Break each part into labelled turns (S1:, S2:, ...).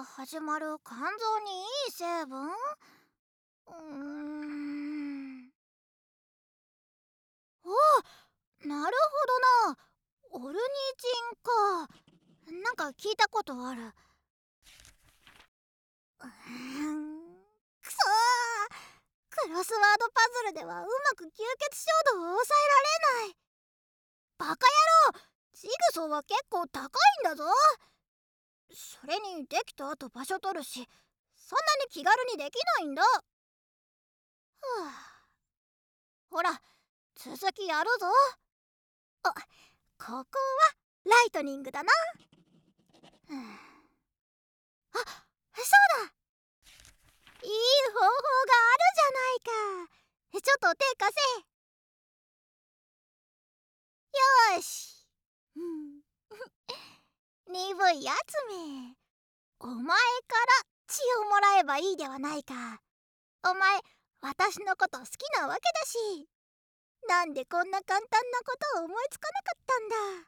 S1: から始まる肝臓にいい成分。あ、なるほどな。オルニチンか。なんか聞いたことある。くそー、クロスワードパズルではうまく吸血衝動を抑えられない。バカ野郎、ジグソーは結構高いんだぞ。それにできた後場所取るし、そんなに気軽にできないんだ。はあ、ほら続きやるぞ。あ、ここはライトニングだな。あ、そうだ、いい方法があるじゃないか。ちょっと手貸せ。よーし。鈍いやつめ、お前から血をもらえばいいではないか。お前私のこと好きなわけだし、なんでこんな簡単なことを思いつかなかったんだ。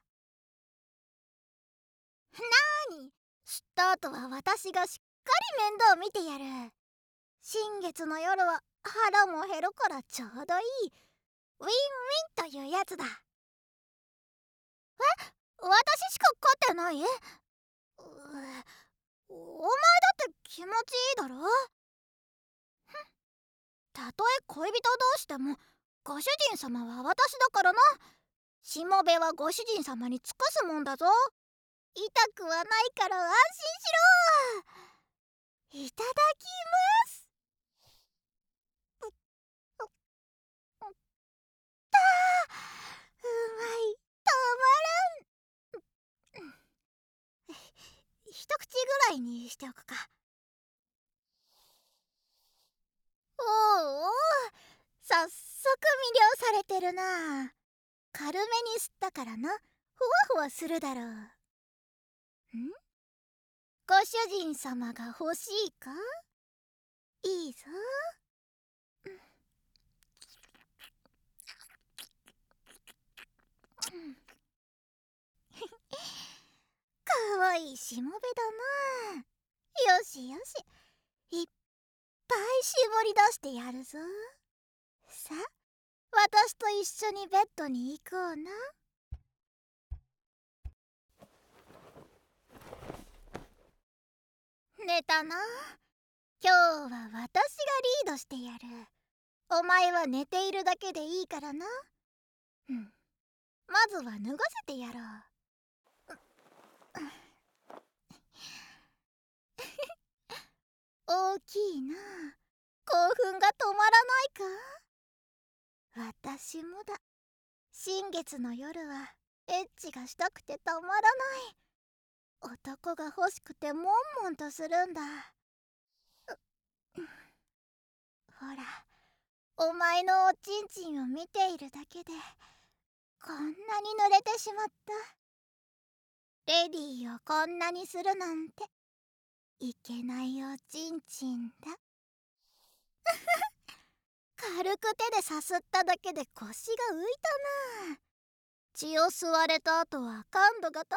S1: なーに、吸った後は私がしっかり面倒見てやる。新月の夜は腹も減るからちょうどいいウィンウィンというやつだ。私しか勝ってない？お前だって気持ちいいだろ。たとえ恋人同士でもご主人様は私だからな。しもべはご主人様に尽くすもんだぞ。痛くはないから安心しろ。いただきます。たー、うまい、たまらん。一口ぐらいにしておくか。おうおう、早速魅了されてるな。軽めに吸ったからな、ふわふわするだろう。ご主人様が欲しいか？いいぞ。かわいいしもべだな。よしよし、いっぱい絞り出してやるぞ。さあ、私と一緒にベッドに行こうな。寝たな。今日は私がリードしてやる。お前は寝ているだけでいいからな。まずは脱がせてやろう。大きいな。興奮が止まらないか？私もだ。新月の夜はエッチがしたくてたまらない。男が欲しくてもんもんとするんだ。ほら、お前のおちんちんを見ているだけでこんなに濡れてしまった。レディーをこんなにするなんていけないおちんちんだ。軽く手でさすっただけで腰が浮いたな。血を吸われた後は感度が高い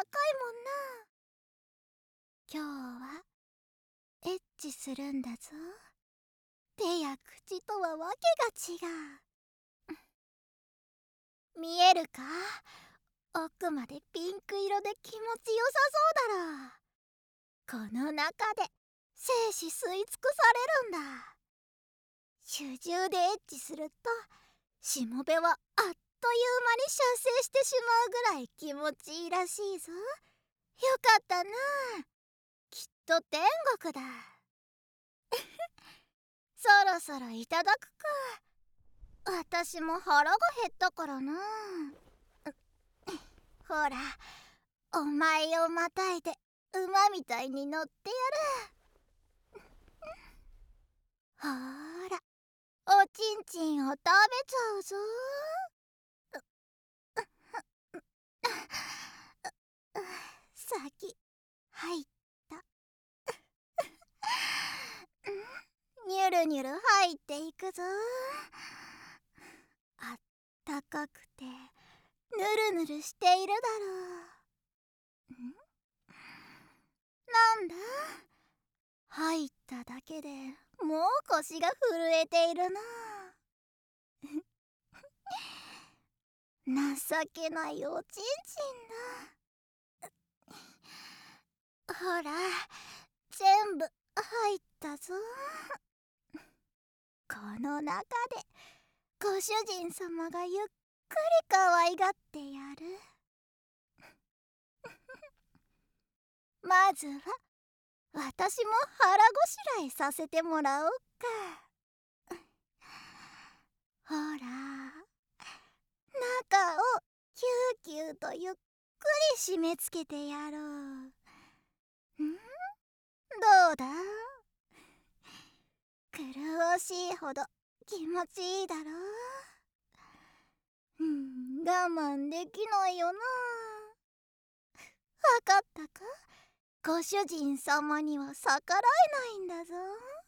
S1: もんな。今日はエッチするんだぞ。手や口とはわけが違う。見えるか？奥までピンク色で気持ちよさそうだろう。この中で精子吸い尽くされるんだ。主従でエッチするとしもべはあっという間に射精してしまうぐらい気持ちいいらしいぞ。よかったな。きっと天国だ。そろそろいただくか。私も腹が減ったからな。ほら、お前をまたいで馬みたいに乗ってやる。ほーら、おちんちんを食べちゃうぞ。先入った。ニュルニュル入っていくぞ。あったかくてぬるぬるしているだろう。なんだ、 入っただけでもう腰が震えているな。情けないおちんちんだ。ほら、全部入ったぞ。この中でご主人様がゆっくり可愛がってやる。まずは私も腹ごしらえさせてもらおうか。ほら、中をキューキューとゆっくり締め付けてやろう。どうだ？苦しいほど気持ちいいだろう。我慢できないよな。わかったか？ご主人様には逆らえないんだぞ。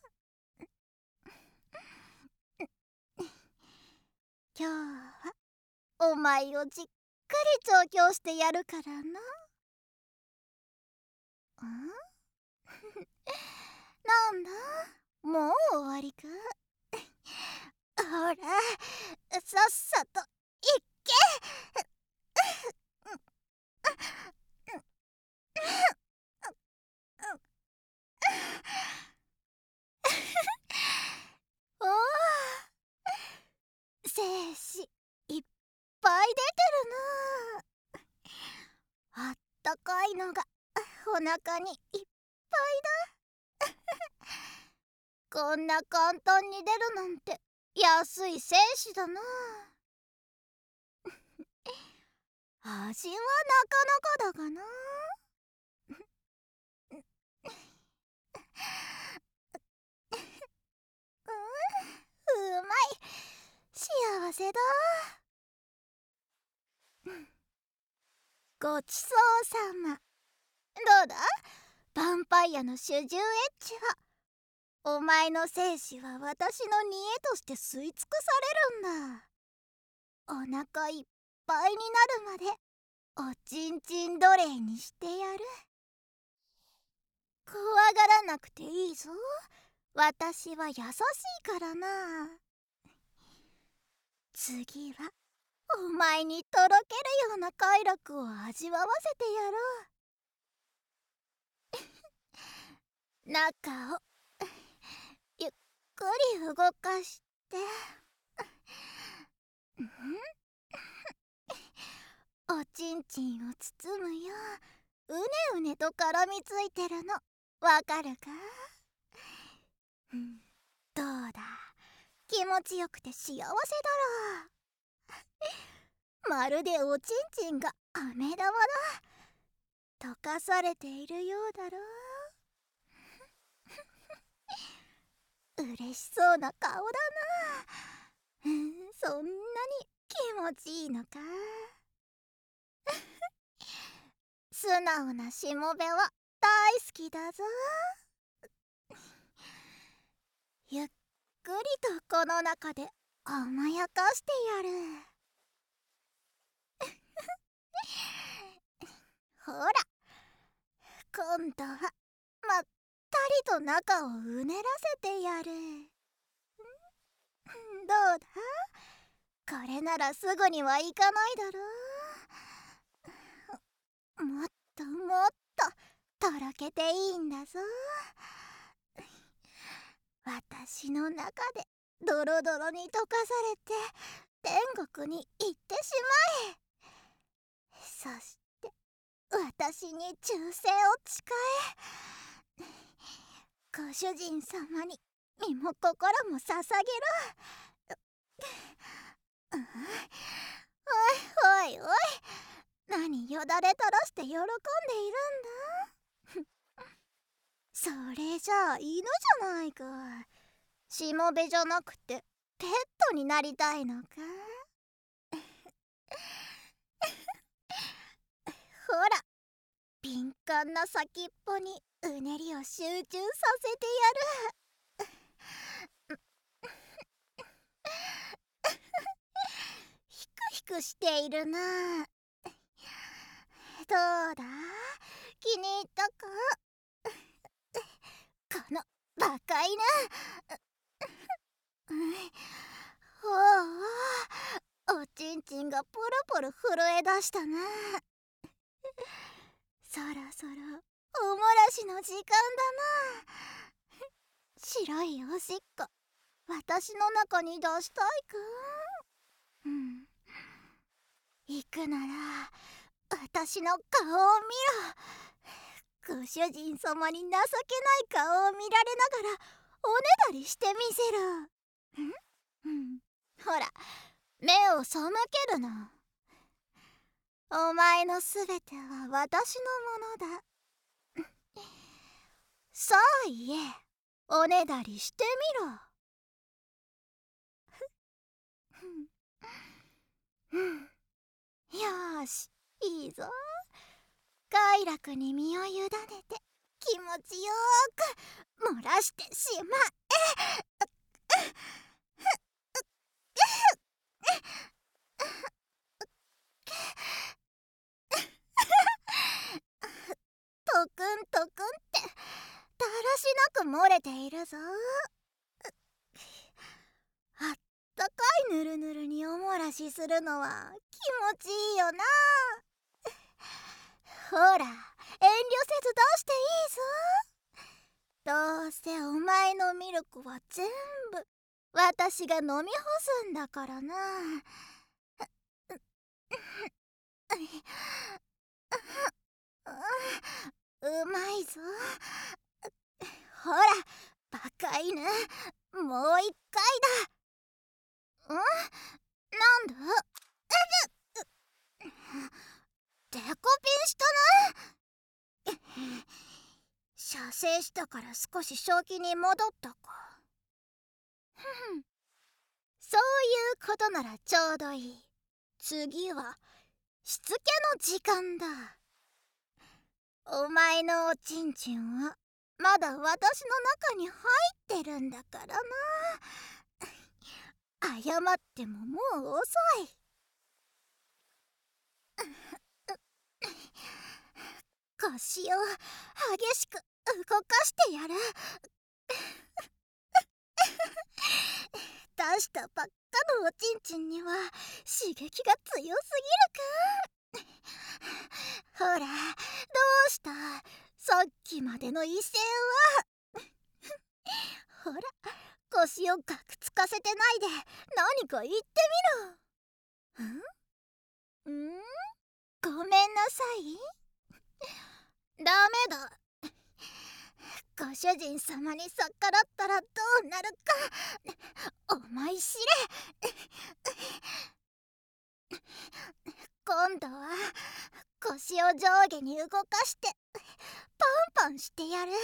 S1: 今日はお前をじっくり調教してやるからな。なんだ、もう終わりか？ほら、さっさといっけ。おお、精子いっぱい出てるな。あったかいのがお腹にいっぱいだ。こんな簡単に出るなんて安い精子だな。味はなかなかだがな。うまい。幸せだ。ごちそうさま。どうだ、ヴァンパイアの主従エッジは。お前の精子は私の煮えとして吸い尽くされるんだ。お腹いっぱいになるまでおちんちん奴隷にしてやる。怖がらなくていいぞ。私は優しいからな。次はお前にとろけるような快楽を味わわせてやろう。中をゆっくり動かして、おちんちんを包むよううねうねと絡みついてるのわかるか？どうだ、気持ちよくて幸せだろう。まるでおちんちんが飴玉だ。溶かされているようだろう。嬉しそうな顔だな。そんなに気持ちいいのか？素直なしもべは大好きだぞ。ゆっくりとこの中で甘やかしてやる。ほら、今度はまったりと中をうねらせてやる。どうだ、これならすぐにはいかないだろう。もっともっととろけていいんだぞ。私の中でドロドロに溶かされて天国に行ってしまえ。そして私に忠誠を誓え。ご主人様に身も心も捧げろ。おいおいおい、何よだれ垂らして喜んでいるんだ。それじゃあ犬じゃないか。しもべじゃなくてペットになりたいのか？ほら、敏感な先っぽにうねりを集中させてやる。ヒクヒクしているな。どうだ、気に入ったか？このバカ犬。おちんちんがポロポロ震え出したな。そろそろおもらしの時間だな。白いおしっこ私の中に出したいか。行くなら私の顔を見ろ。ご主人様に情けない顔を見られながらおねだりしてみせろ。ほら、目を背けるの。お前のすべては私のものだ。さあ言え、おねだりしてみろ。よーし、いいぞ。快楽に身を委ねて気持ちよーく漏らしてしまえ。トクントクンってだらしなく漏れているぞ。あったかいぬるぬるにおもらしするのは気持ちいいよな。ほら、遠慮せず出していいぞ。どうせお前のミルクは全部私が飲み干すんだからな。うまいぞ。ほら、バカ犬、もう一回だ。なんだ？デコピンしたな。射精したから少し正気に戻ったか。そういうことならちょうどいい。次はしつけの時間だ。お前のおちんちんはまだ私の中に入ってるんだからな。謝ってももう遅い。腰を激しく動かしてやる。出したばっかのおちんちんには刺激が強すぎるか。ほら、どうした？さっきまでの威勢は。ほら、腰をガクつかせてないで何か言ってみろ。ごめんなさい。ダメだ。ご主人様に逆らったらどうなるか思い知れ。今度は腰を上下に動かしてパンパンしてやる。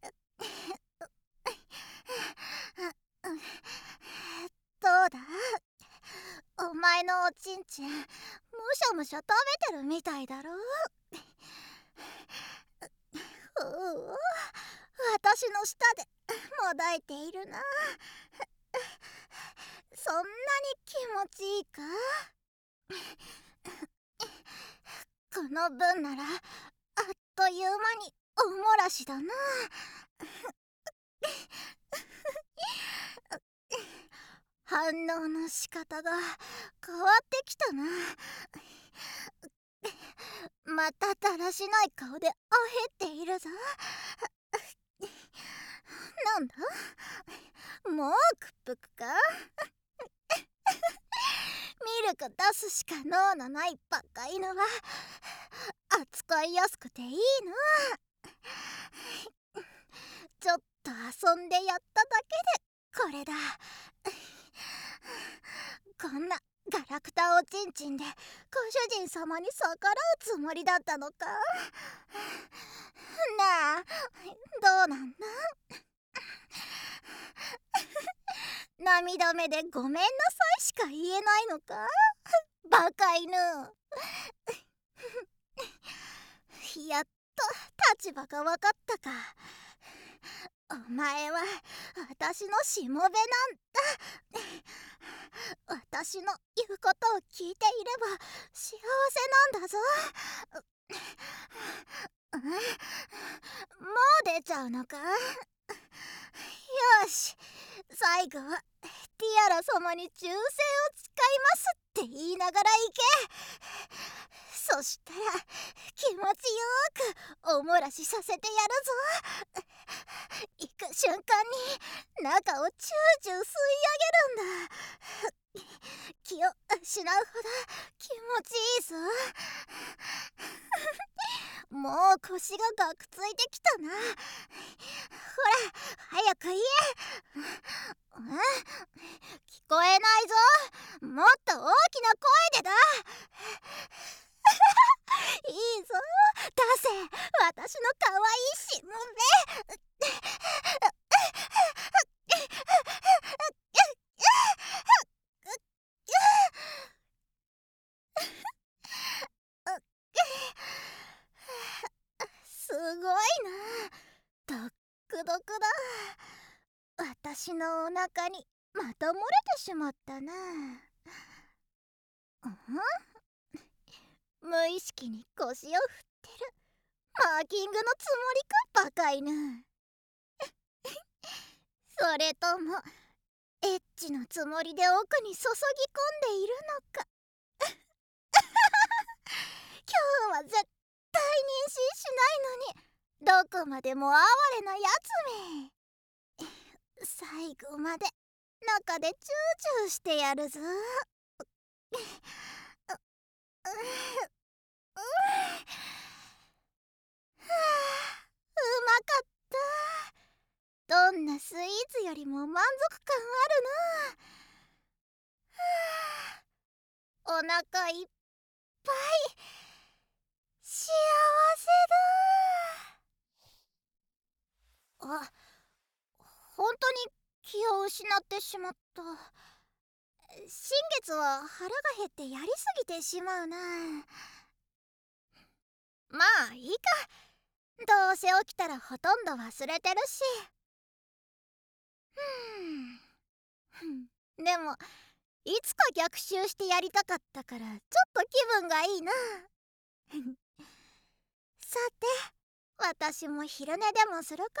S1: どうだ？お前のおちんちんむしゃむしゃ食べてるみたいだろ。私の舌でもだえているな。そんなに気持ちいいか？この分ならあっという間におもらしだな。反応の仕方が変わってきたな。まただらしない顔であへっているぞ。なんだ？もう屈服か？ミルク出すしか能のないバカ犬は扱いやすくていいな。ちょっと遊んでやっただけでこれだ。こんなガラクタおちんちんでご主人様に逆らうつもりだったのか。なあ、どうなんだ？涙目でごめんなさいしか言えないのか、バカ犬。やっと立場が分かったか。お前は私のしもべなんだ。私の言うことを聞いていれば幸せなんだぞ。もう出ちゃうのか？ よし、最後はティアラ様に忠誠を誓いますって言いながら行け。そしたら気持ちよくおもらしさせてやるぞ。行く瞬間に中をチューチュー吸い上げるんだ。気を失うほど気持ちいいぞ。もう腰がガクついてきたな。ほら早く言え。聞こえないぞ。もっと大きな声でだ。いいぞ、出せ私の可愛いしもべ。すごいな、ドックドクだ。私のお腹にまた漏れてしまったな。無意識に腰を振ってる。マーキングのつもりか、バカ犬。それともエッチのつもりで奥に注ぎ込んでいるのか。今日は絶対妊娠しないのに、どこまでも哀れなやつめ。最後まで中でチューチューしてやるぞ。うまかった。どんなスイーツよりも満足感あるな。お腹いっぱい幸せだ。本当に気を失ってしまった。新月は腹が減ってやりすぎてしまうな。まあいいか、どうせ起きたらほとんど忘れてるし。でもいつか逆襲してやりたかったからちょっと気分がいいな。さて、私も昼寝でもするか。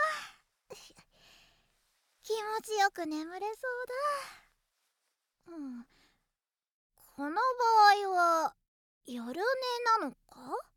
S1: 気持ちよく眠れそうだ。この場合は夜寝なのか？